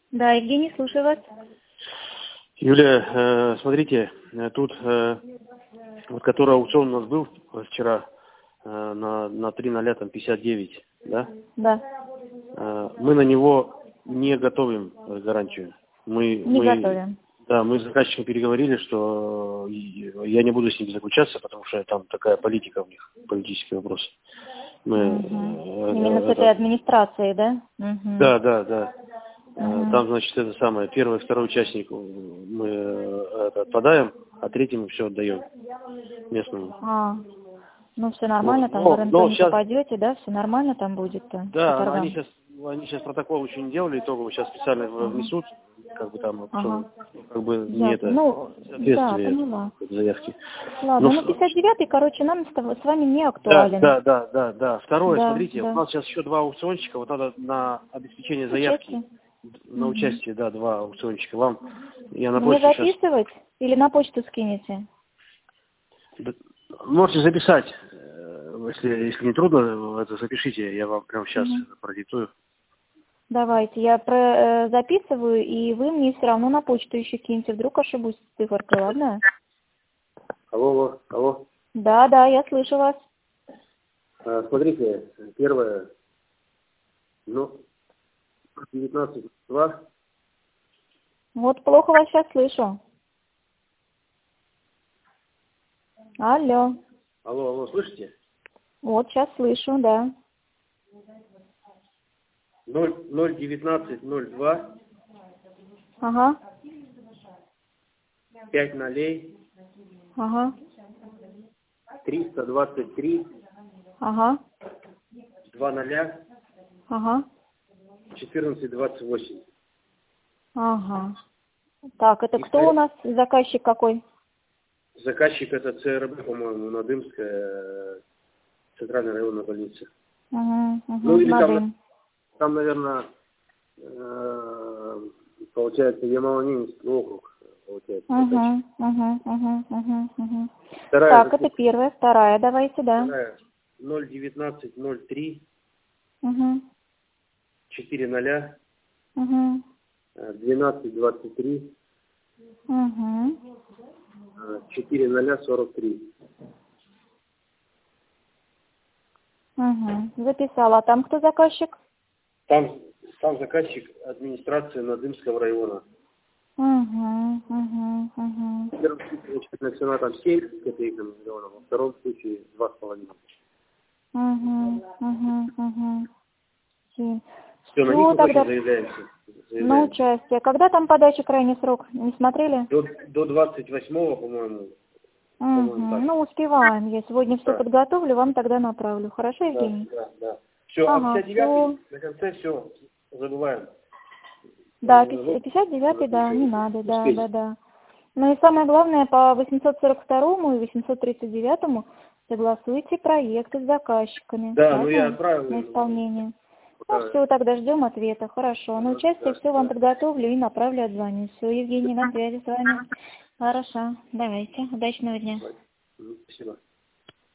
Да, Евгений, слушаю вас. Юлия, смотрите, тут, вот который аукцион у нас был вчера на 3.059, да? Да. Мы на него не готовим гарантию. Мы готовим. Да, мы с заказчиком переговорили, что я не буду с ними заключаться, потому что там такая политика у них, политический вопрос. Именно с этой администрацией, да? Да. Там, значит, это самое, первый, второй участник мы отпадаем, а третьему все отдаем местному. Ну все нормально, там в РНБ не попадете, да? Все нормально там будет-то? Да, они сейчас протокол еще не делали, итоговый сейчас специально внесут, как бы там, как бы не это, соответствие заявки. Ладно, 59-й, короче, нам с вами не актуален. Да. Второе, смотрите, у нас сейчас еще два аукционщика, вот надо на обеспечение заявки. На участие, да, два аукционщика. Вам я на почту мне записывать или на почту скинете? Можете записать. Если не трудно, это запишите, я вам прямо сейчас продиктую. Давайте, я записываю, и вы мне все равно на почту еще киньте. Вдруг ошибусь с цифрой, ладно? Алло. Да, я слышу вас. Смотрите, первое, 19.2. Вот плохо вас сейчас слышу. Алло, слышите? Вот сейчас слышу, да. 019.02. Ага. 5 нолей. Ага. 323. Ага. 2 ноля. Ага. 14.28. Ага. Так, это кто у нас? Заказчик какой? Заказчик это ЦРБ, по-моему, Надымская, центральная районная больница. Ну или там, наверное, получается, Ямало-Ненецкий округ. Получается, Так, это первая, вторая, давайте, да. Вторая, 01903. 4 ноля. 1223. 4 ноля 43. Записала. А там кто заказчик? Там заказчик администрации Надымского района. В первом случае, начинается там 7 копейками миллионов, во втором случае 2,5. Все, на них мы точно заявляемся. На участие. Когда там подача крайний срок? Не смотрели? До 28-го, по-моему. Ну, успеваем. Я сегодня все подготовлю, вам тогда направлю. Хорошо, Евгений? Да. Все, 59-й, на конце все, забываем. Да, 59-й, да, не надо, да. Ну и самое главное, по 842-му и 839-му согласуйте проекты с заказчиками. Да, ну я отправил. На исполнение. Ну все, тогда ждем ответа. Хорошо. На участие все вам подготовлю и направлю, отзвоню. Все, Евгений, на связи с вами. Хорошо. Давайте. Удачного дня. Спасибо.